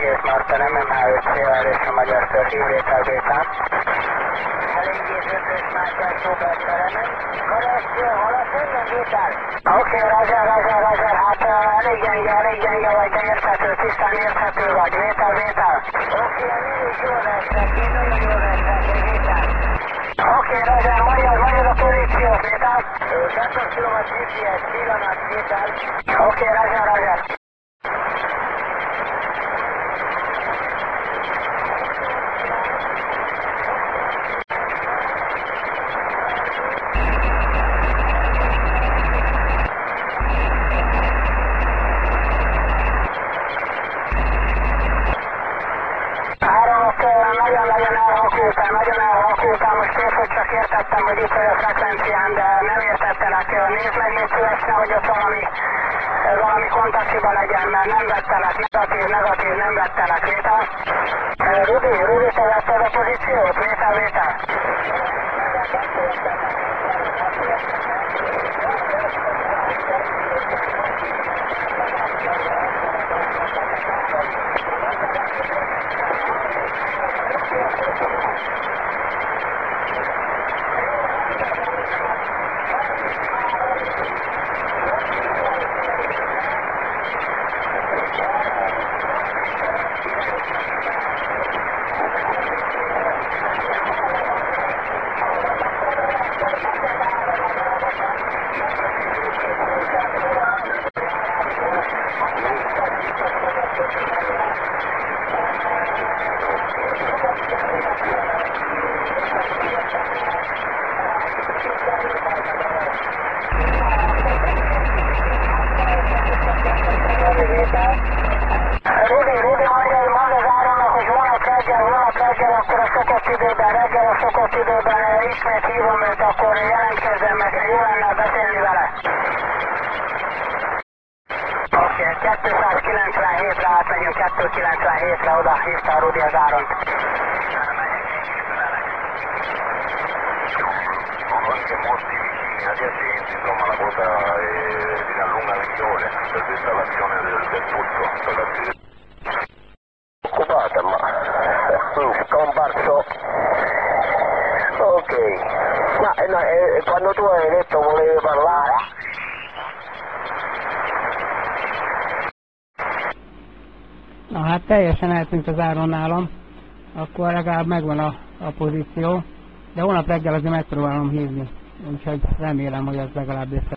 Elégét Martin, MMH5 CRS a Magyar Ször, hívvétel Bétán. Elégét 5-ös Mátyás Robert Feremen. Karas, hallasz engem Bétán? Oké, Roger, hát elég gyenge vagy, de érthető, tisztán érthető vagy, vétel. Oké, elég jól veszek, én nagyon jól veszek, Bétán. Oké, Roger, mondjad a pozíciót, Bétán. Bekapcsolom a GPS, pillanat, Bétán. Oké, Roger. Nagyon elhalkultál, most kész, hogy csak értettem, hogy itt vagy a frekvencián, de nem értettelek. Nézd meg, légy szívesen, hogy ott valami kontaktiba legyen, mert nem vettelek, negatív, nem vettelek, vétel. Rudi, te vetted a pozíciót, vétel. Rudi, mondd az Áronnak, hogy holnap reggel, akkor a szokott időben ismét hívom őt, akkor jelentkezzen meg, jó lenne beszélni vele. Oké, 297-re átmegyünk, 297-re oda hívta Rudi az Áront. Sono anche molti vicini adiacenti, insomma la cosa si allunga migliore per l'installazione del pulso per la occupata, ma scomparso. Ok, ma quando tu hai detto volevi parlare? Na hát teljesen eltűnt az Áron nálam, akkor legalább megvan a pozíció, de holnap reggel azért megpróbálom hívni, úgyhogy remélem, hogy az legalább össze.